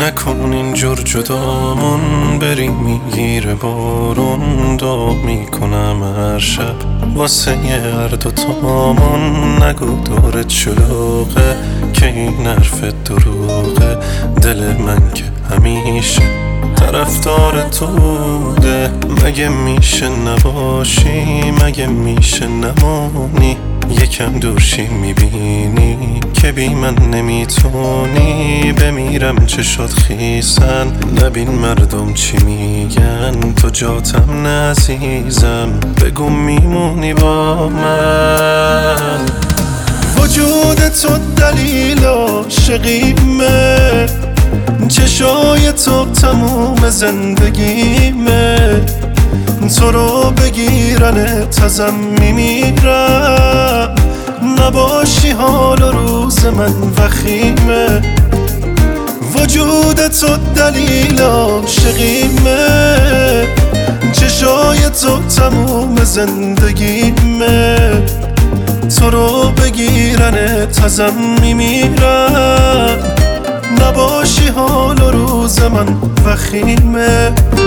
نکن اینجور جدامون، بری میگیره بارون. دعا میکنم هر شب واسه هر دوتامون. نگو دورت شلوغه که این حرفت دروغه. دل من که همیشه طرفدار تو بوده. مگه میشه نباشی، مگه میشه نمونی؟ یکم دورشی میبینی که بی من نمیتونی. بمیرم چشات خیسن، نبین مردم چی میگن. تو جاتم نعزیزم، بگو میمونی با من. وجود تو دلیل عاشقیمه، چشای تو تموم زندگیمه. تو رو بگیرن ازم میمیرم. نباشی حال و روز من وخیمه. وجود تو دلیل عاشقیمه، چشای تو تموم زندگیمه. تو رو بگیرن ازم میمیرم. نباشی حال و روز من وخیمه.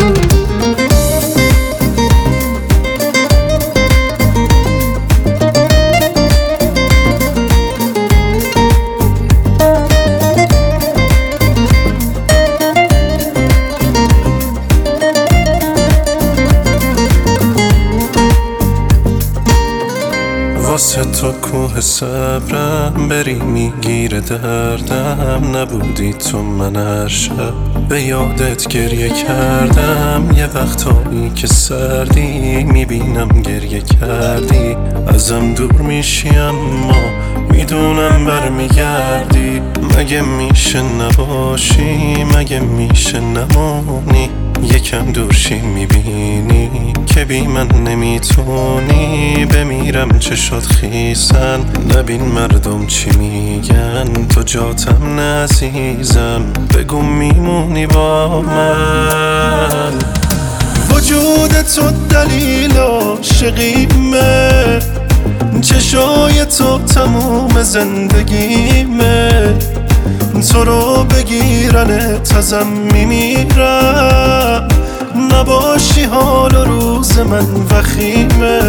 واسه تو کوه صبرم، بری میگیره دردم. نبودی تو من هر شب به یادت گریه کردم. یه وقتایی که سردی میبینم گریه کردی. ازم دور میشی اما میدونم برمیگردی. مگه میشه نباشی، مگه میشه نمونی؟ یکم دورشی میبینی که بی من نمیتونی. بمیرم چشات خیسن، نبین مردم چی میگن. تو جاتم نعزیزم، بگو میمونی با من. وجود تو دلیل عاشقیمه، چشای تو تموم زندگیمه. تو رو بگیرن ازم میمیرم. نباشی حال و روز من وخیمه.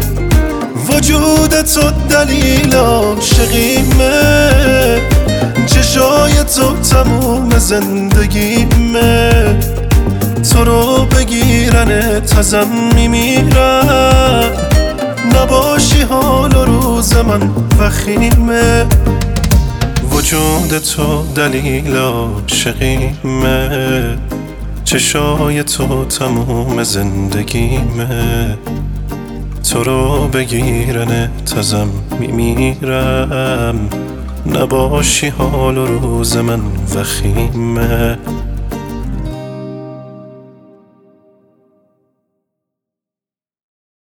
وجود تو دلیل عاشقیمه، چشای تو تموم زندگیمه. تو رو بگیرن ازم میمیرم. نباشی حال و روز من وخیمه. وجود تو دلیل عاشقیمه، چشای تو تموم زندگیمه. تو رو بگیرن ازم میمیرم. نباشی حال و روز من وخیمه.